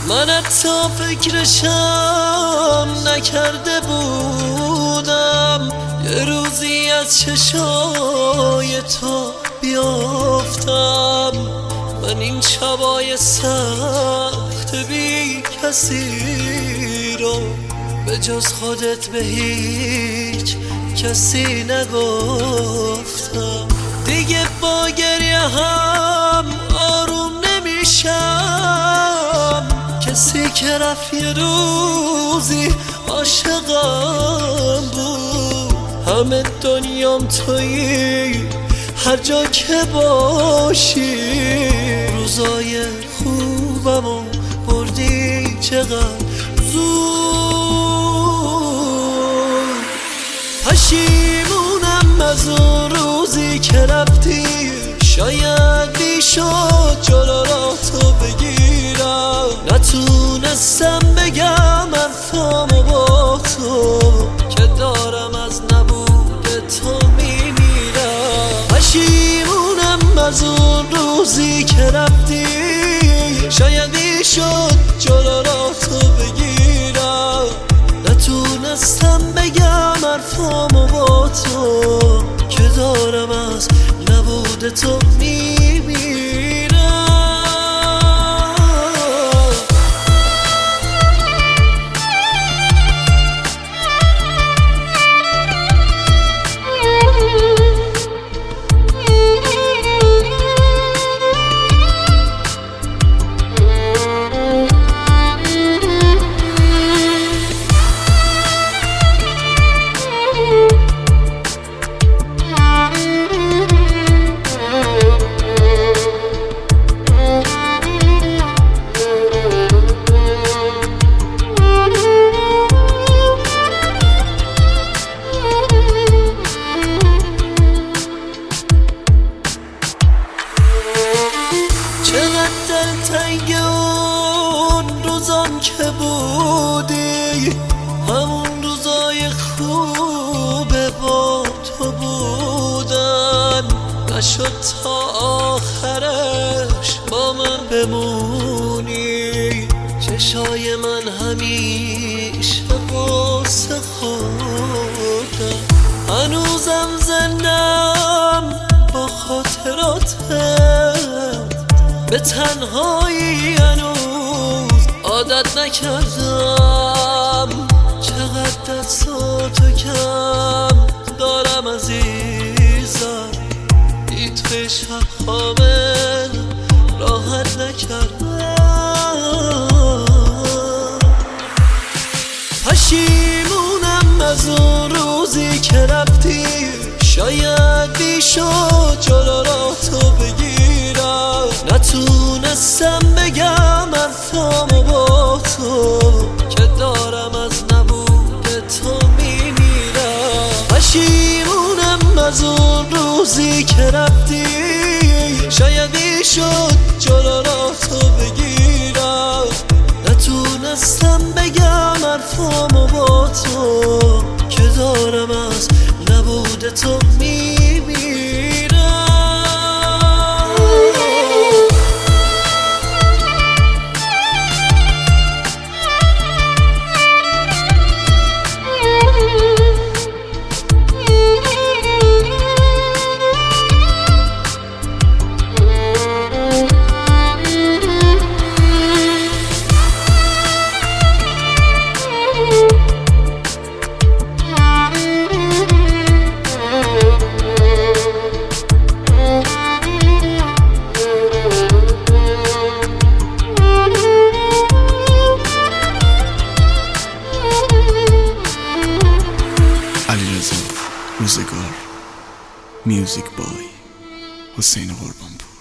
من حتی فکرشم نکرده بودم یه روزی از چشای تو بیافتم. من این شبای سخت بی کسی رو به جز خودت به هیچ کسی نگفتم. دیگه با گریه هم آروم نمیشم، کسی که رفت یه روزی عاشقم بود. همه دنیام تویی، هر جا که باشی روزای خوبمو بردی چقدر زود. پشیمونم از اون روزی که رفتی، شاید میشد جلو را تو بگیرم. نتونستم بگم حرفامو با تو که دارم از نبود تو میمیرم. پشیمونم از اون روزی که رفتی، شاید میشد جلو را تو بگیرم. نتونستم بگم حرفامو با تو که دارم از نبود تو میمیرم. تنگ اون روزام که بودی، همون روزای خوب با تو بودن. نشد تا آخرش با من بمونی، چشای من همیشه قصه خوردن. هنوزم زندم با خاطراتت، به تنهایی هنوز عادت نکردم. چقدر دستاتو کم دارم عزیزم، بی توی شب کامل راحت نکردم. پشیمونم از اون روزی که رفتی، شاید میشد جلو را تو بگیرم. نتونستم بگم حرفامو با تو که دارم از نبود تو میمیرم. پشیمونم از اون روزی که رفتی، شاید میشد جلو را تو بگیرم. نتونستم بگم حرفامو با تو که دارم از نبود تو میمیرم. روزگار میوزیک بای حسین قربانپور.